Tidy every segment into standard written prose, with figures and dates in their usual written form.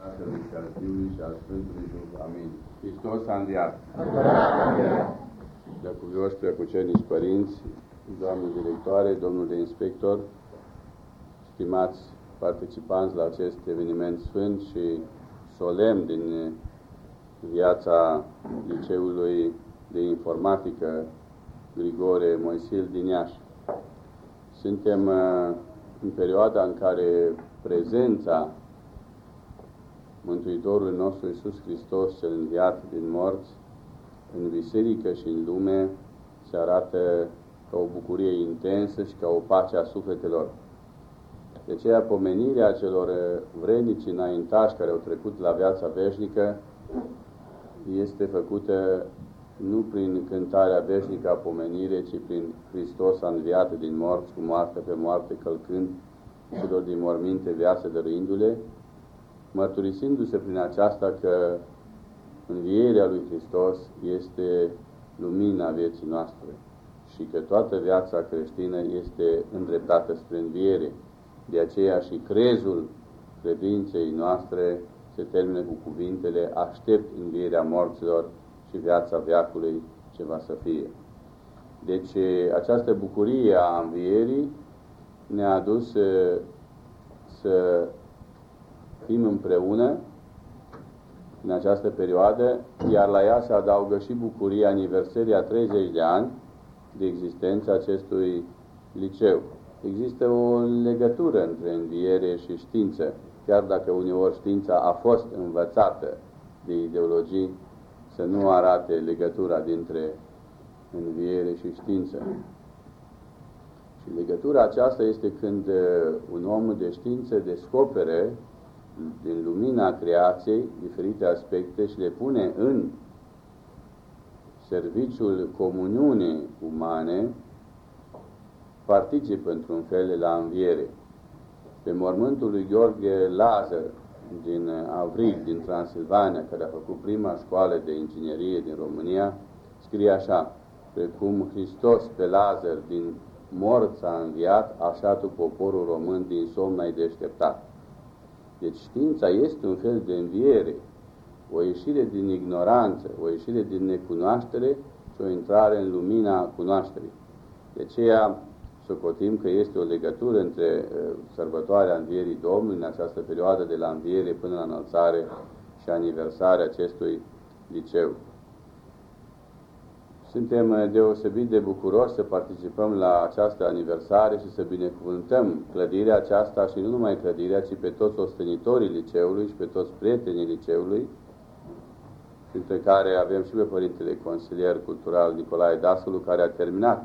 Tatălui și al Fiului și al Sfântului Duh. Amin. Hristos a înviat. Preacuvioși, preacucernici părinți, doamnă directoare, domnule inspector, stimați participanți la acest eveniment sfânt și solemn din viața Liceului de Informatică Grigore Moisil din Iași. Suntem în perioada în care prezența Mântuitorului nostru Iisus Hristos, cel înviat din morți, în biserică și în lume, se arată ca o bucurie intensă și ca o pace a sufletelor. De aceea, pomenirea celor vrednici înaintași care au trecut la viața veșnică este făcută nu prin cântarea veșnică a pomenire, ci prin Hristos a înviat din morți, cu moarte pe moarte, călcând celor din morminte viață dăruindu-le, mărturisindu-se prin aceasta că învierea lui Hristos este lumina vieții noastre și că toată viața creștină este îndreptată spre înviere. De aceea și crezul credinței noastre se termină cu cuvintele: aștept învierea morților și viața veacului ce va să fie. Deci această bucurie a învierii ne-a adus să fim împreună în această perioadă, iar la ea se adaugă și bucuria aniversării a 30 de ani de existența acestui liceu. Există o legătură între înviere și știință, chiar dacă uneori știința a fost învățată de ideologii să nu arate legătura dintre înviere și știință. Și legătura aceasta este când un om de știință descopere din lumina creației diferite aspecte și le pune în serviciul comuniunii umane, participă într-un fel la înviere. Pe mormântul lui Gheorghe Lazar din Avrig, din Transilvania, care a făcut prima școală de inginerie din România, scrie așa: precum Hristos pe Lazar din morți a înviat, așa tu poporul român din somn ai deșteptat. Deci știința este un fel de înviere, o ieșire din ignoranță, o ieșire din necunoaștere și o intrare în lumina cunoașterii. De aceea socotim că este o legătură între sărbătoarea învierii Domnului în această perioadă de la înviere până la înălțare și aniversarea acestui liceu. Suntem deosebit de bucuroși să participăm la această aniversare și să binecuvântăm clădirea aceasta și nu numai clădirea, ci pe toți ostenitorii liceului și pe toți prietenii liceului, printre care avem și pe Părintele Consilier Cultural Nicolae Dascălu, care a terminat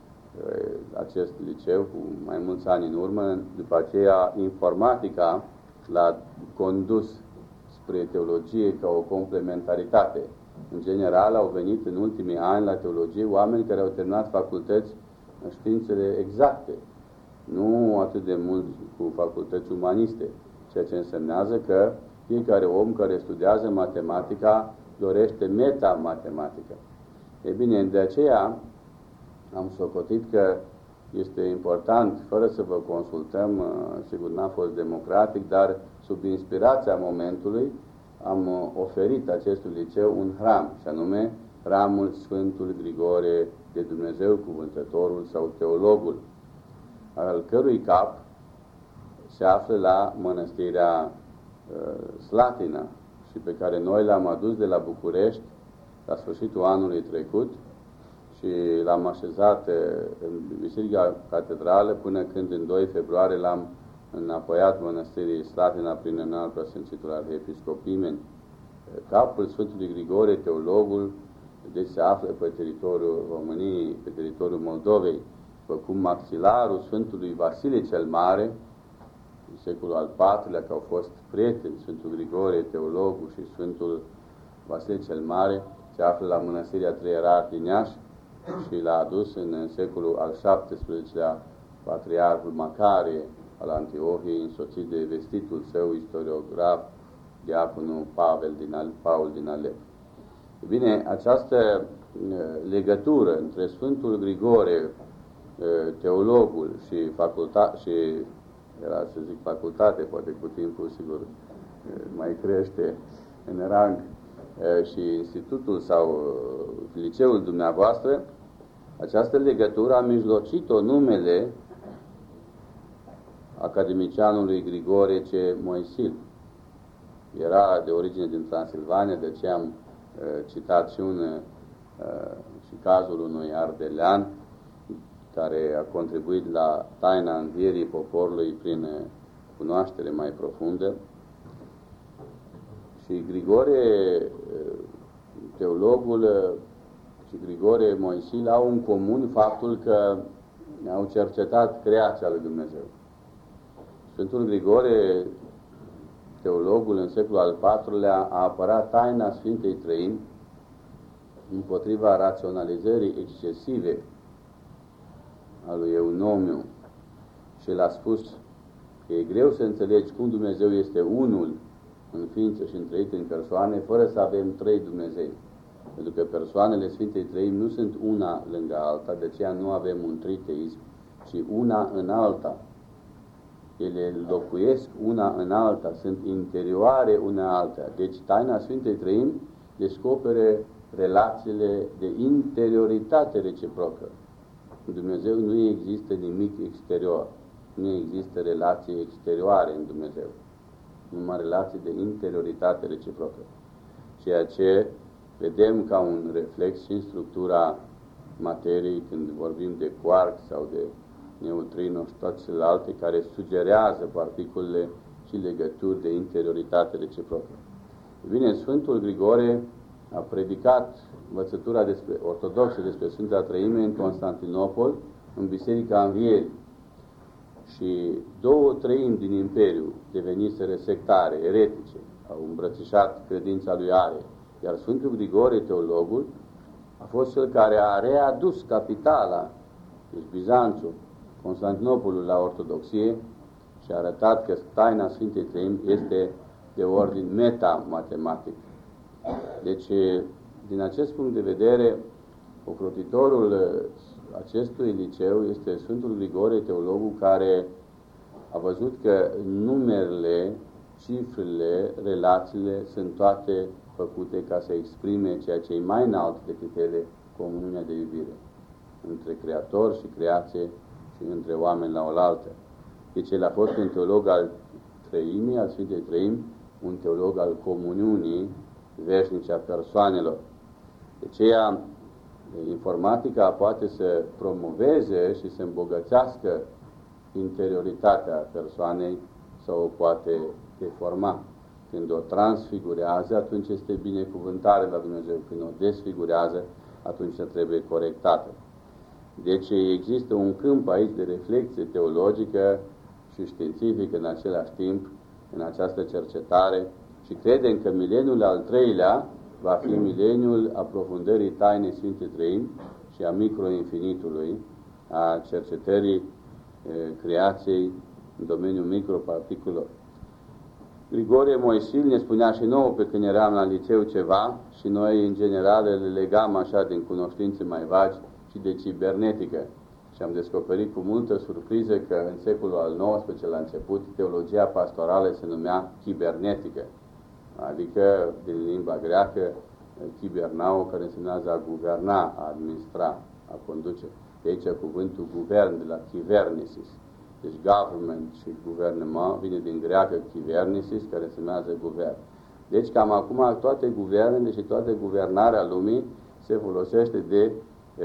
acest liceu cu mai mulți ani în urmă. După aceea, informatica l-a condus spre teologie ca o complementaritate. În general, au venit în ultimii ani la teologie oameni care au terminat facultăți în științele exacte, nu atât de mult cu facultăți umaniste, ceea ce însemnează că fiecare om care studiază matematica dorește metamatematică. E bine, de aceea am socotit că este important, fără să vă consultăm, sigur n-a fost democratic, dar sub inspirația momentului am oferit acestui liceu un hram, și anume hramul Sfântul Grigore de Dumnezeu Cuvântătorul sau Teologul, al cărui cap se află la mănăstirea Slatina și pe care noi l-am adus de la București la sfârșitul anului trecut și l-am așezat în Biserica Catedrală până când în 2 februarie l-am înapoiat mănăstirii Slatina prin înalt preasfințitul Arhiepiscopimeni. Capul Sfântului Grigore, Teologul, deci se află pe teritoriul României, pe teritoriul Moldovei, după cum maxilarul Sfântului Vasile cel Mare, în secolul al IV-lea, că au fost prieteni, Sfântul Grigore, Teologul și Sfântul Vasile cel Mare, se află la mănăstirea Treierar din Iași și l-a adus în secolul al XVII-lea Patriarhul Macarie al Antiohiei, însoțit de vestitul său istoriograf, diaconul Paul din Alep. Bine, această legătură între Sfântul Grigore, teologul și facultate, poate cu timpul, sigur, mai crește în rang și institutul sau liceul dumneavoastră, această legătură a mijlocit-o numele academicianului Grigore C. Moisil. Era de origine din Transilvania, de ce am citat și cazul unui ardelean care a contribuit la taina învierii poporului prin cunoaștere mai profundă. Și Grigore, teologul, și Grigore Moisil au în comun faptul că au cercetat creația lui Dumnezeu. Sfântul Grigore, teologul în secolul al IV-lea, a apărat taina Sfintei Trăimi împotriva raționalizării excesive a lui Eunomiu și l-a spus că e greu să înțelegi cum Dumnezeu este unul în ființă și întrăit în persoane, fără să avem trei Dumnezei. Pentru că persoanele Sfintei Trăimi nu sunt una lângă alta, de aceea nu avem un triteism, ci una în alta. Ele locuiesc una în alta, sunt interioare una alta. Deci taina Sfintei Trăimi descopere relațiile de interioritate reciprocă. În Dumnezeu nu există nimic exterior, nu există relații exterioare în Dumnezeu, numai relații de interioritate reciprocă. Ceea ce vedem ca un reflex și în structura materiei când vorbim de quark sau de neutrino și toate celelalte care sugerează particulele și legături de interioritate reciprocă. Bine, Sfântul Grigore a predicat învățătura ortodoxă despre Sfânta Trăime în Constantinopol, în Biserica Învierii. Și 2/3 din Imperiu deveniseră sectare, eretice, au îmbrățișat credința lui Arie. Iar Sfântul Grigore, teologul, a fost cel care a readus capitala, deci Bizanțul, Constantinopolul, la ortodoxie și a arătat că taina Sfintei Trăimi este de ordin meta-matematic. Deci, din acest punct de vedere, ocrotitorul acestui liceu este Sfântul Grigore, teologul, care a văzut că numerele, cifrele, relațiile sunt toate făcute ca să exprime ceea ce e mai înalt decât ele, comuniunea de iubire între Creator și creație și între oameni la oaltă. Deci el a fost un teolog al Trăimii, al Sfintei Trăimi, un teolog al comuniunii veșnice a persoanelor. De aceea, informatica poate să promoveze și să îmbogățească interioritatea persoanei sau o poate deforma. Când o transfigurează, atunci este binecuvântare la Dumnezeu. Când o desfigurează, atunci trebuie corectată. Deci există un câmp aici de reflexie teologică și științifică în același timp, în această cercetare, și credem că mileniul al treilea va fi mileniul aprofundării tainei Sfintei Trăimi și a microinfinitului, a cercetării creației în domeniul microparticulelor. Grigore Moisil ne spunea și nouă pe când eram la liceu ceva și noi în general le legam așa din cunoștințe mai vagi și de cibernetică. Și am descoperit cu multă surpriză că în secolul al XIX, la început, teologia pastorală se numea cibernetică. Adică, din limba greacă, kibernao, care însemnează a guverna, a administra, a conduce. De aici cuvântul guvern, de la kivernesis. Deci government și guvernământ vine din greacă kivernesis, care însemnează guvern. Deci cam acum toate guvernele și toată guvernarea lumii se folosește de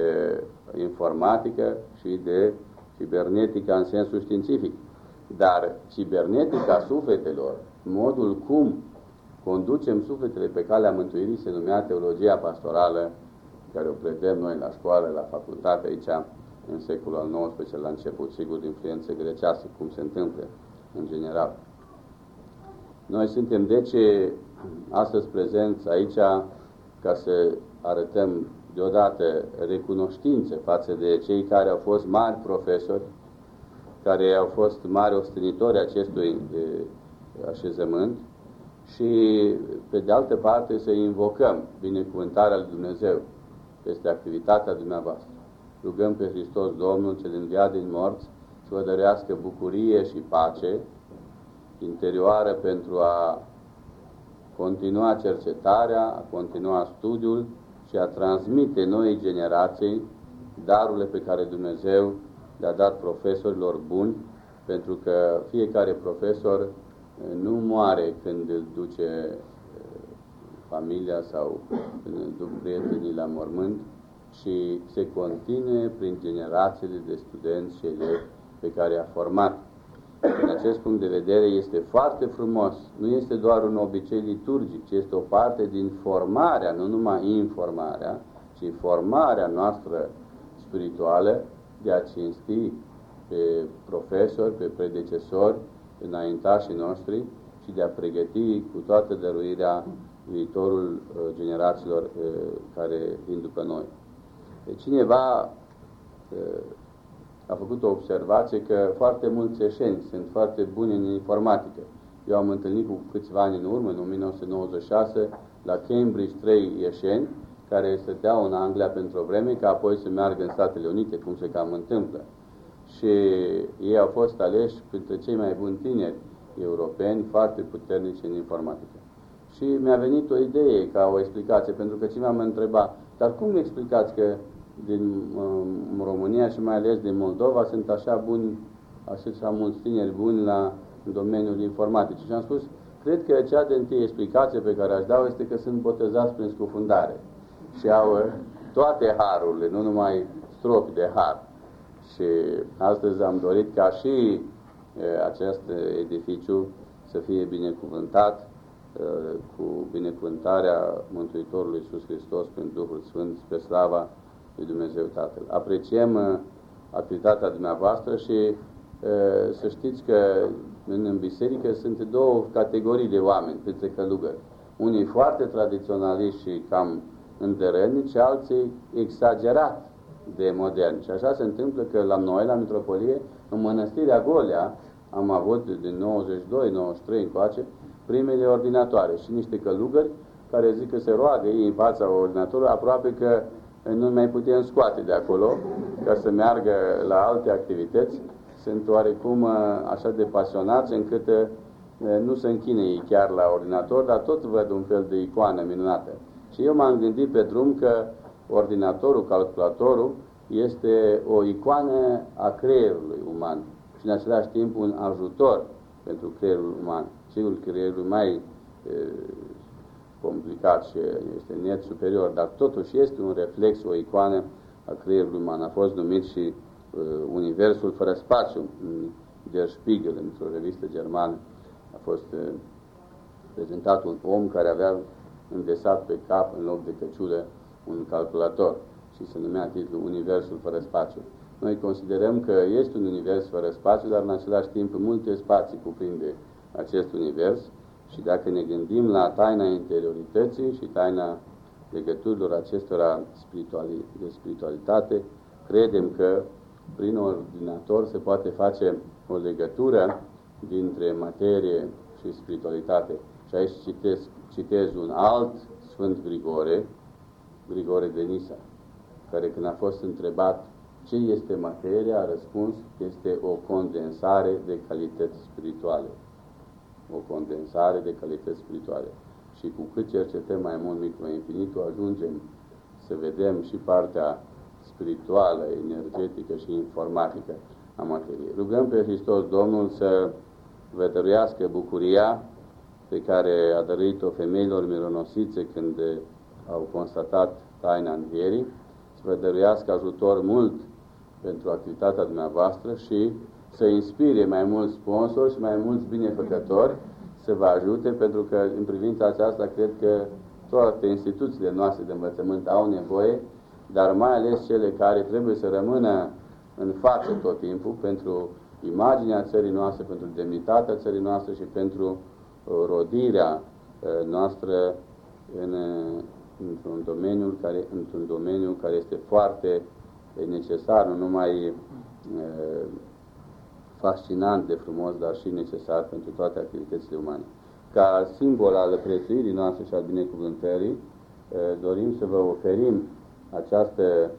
informatică și de cibernetică în sensul științific. Dar cibernetica sufletelor, modul cum conducem sufletele pe calea mântuirii, se numea teologia pastorală, care o predăm noi la școală, la facultate, aici, în secolul al XIX, la început, sigur, de influență grecească, cum se întâmplă în general. Noi suntem, deci, astăzi prezenți aici ca să arătăm deodată recunoștință față de cei care au fost mari profesori, care au fost mari ostenitori acestui așezământ și, pe de altă parte, să invocăm binecuvântarea lui Dumnezeu peste activitatea dumneavoastră. Rugăm pe Hristos Domnul, cel înviat din morți, să vă dărească bucurie și pace interioară pentru a continua cercetarea, a continua studiul și a transmite noii generații darurile pe care Dumnezeu le-a dat profesorilor buni, pentru că fiecare profesor nu moare când îl duce familia sau când îl duc prietenii la mormânt, și se continue prin generațiile de studenți și elevi pe care i-a format. Din acest punct de vedere este foarte frumos. Nu este doar un obicei liturgic, ci este o parte din formarea, nu numai informarea, ci formarea noastră spirituală de a cinsti pe profesori, pe predecesori, înaintașii noștri și de a pregăti cu toată dăruirea viitorul generațiilor care vin după noi. Cineva a făcut o observație că foarte mulți eșeni sunt foarte buni în informatică. Eu am întâlnit cu câțiva ani în urmă, în 1996, la Cambridge 3 eșeni care stăteau în Anglia pentru o vreme, ca apoi să meargă în Statele Unite, cum se cam întâmplă. Și ei au fost aleși printre cei mai buni tineri europeni, foarte puternici în informatică. Și mi-a venit o idee ca o explicație, pentru că cineva mă întreba, dar cum explicați că din România și mai ales din Moldova sunt așa buni, așa mulți tineri buni în domeniul informatic? Și am spus, cred că cea de întâi explicație pe care aș da este că sunt botezați prin scufundare și au toate harurile, nu numai stropi de har. Și astăzi am dorit ca și acest edificiu să fie binecuvântat cu binecuvântarea Mântuitorului Iisus Hristos prin Duhul Sfânt, spre slava lui Dumnezeu Tatăl. Apreciem activitatea dumneavoastră și să știți că în biserică sunt două categorii de oameni printre călugări. Unii foarte tradiționaliști și cam îndărănici, alții exagerat de moderni. Și așa se întâmplă că la noi, la Mitropolie, în Mănăstirea Golea, am avut din 92-93 încoace primele ordinatoare și niște călugări care zic că se roagă ei în fața ordinatorului, aproape că nu mai putem scoate de acolo ca să meargă la alte activități. Sunt oarecum așa de pasionați încât nu se închine ei chiar la ordinator, dar tot văd un fel de icoană minunată. Și eu m-am gândit pe drum că ordinatorul, calculatorul, este o icoană a creierului uman și în același timp un ajutor pentru creierul uman. Sigur, creierul mai complicat și este net superior, dar totuși este un reflex, o icoană a creierului uman. A fost numit și Universul fără spațiu, Der Spiegel, într-o revistă germană. A fost prezentat un om care avea îndesat pe cap, în loc de căciulă, un calculator și se numea titlul Universul fără spațiu. Noi considerăm că este un univers fără spațiu, dar în același timp multe spații cuprinde acest univers și dacă ne gândim la taina interiorității și taina legăturilor acestora de spiritualitate, credem că prin ordinator se poate face o legătură dintre materie și spiritualitate. Și aici citez un alt Sfânt Grigore de Nisa, care când a fost întrebat ce este materia, a răspuns că este o condensare de calități spirituale. O condensare de calități spirituale. Și cu cât cercetăm mai mult microinfinitul, ajungem să vedem și partea spirituală, energetică și informatică a materiei. Rugăm pe Hristos Domnul să vă dăruiască bucuria pe care a dăruit-o femeilor mironosițe când au constatat taina învierii, să vă dăruiască ajutor mult pentru activitatea dumneavoastră și să inspire mai mulți sponsori și mai mulți binefăcători să vă ajute, pentru că în privința aceasta cred că toate instituțiile noastre de învățământ au nevoie, dar mai ales cele care trebuie să rămână în față tot timpul pentru imaginea țării noastre, pentru demnitatea țării noastre și pentru rodirea noastră într-un domeniu care este foarte necesar, nu numai fascinant de frumos, dar și necesar pentru toate activitățile umane. Ca simbol al prețuirii noastre și al binecuvântării, dorim să vă oferim această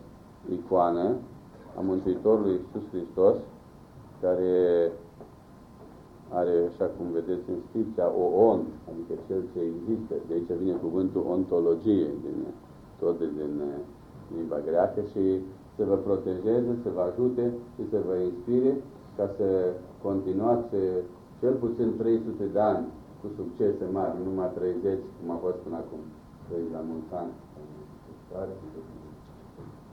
icoană a Mântuitorului Iisus Hristos, care are, așa cum vedeți în scripția, o on, adică cel ce există. De aici vine cuvântul ontologie, din limba greacă, și să vă protejeze, să vă ajute și să vă inspire ca să continuați cel puțin 300 de ani cu succese mari, nu numai 30, cum a fost până acum. 30 la mulți ani.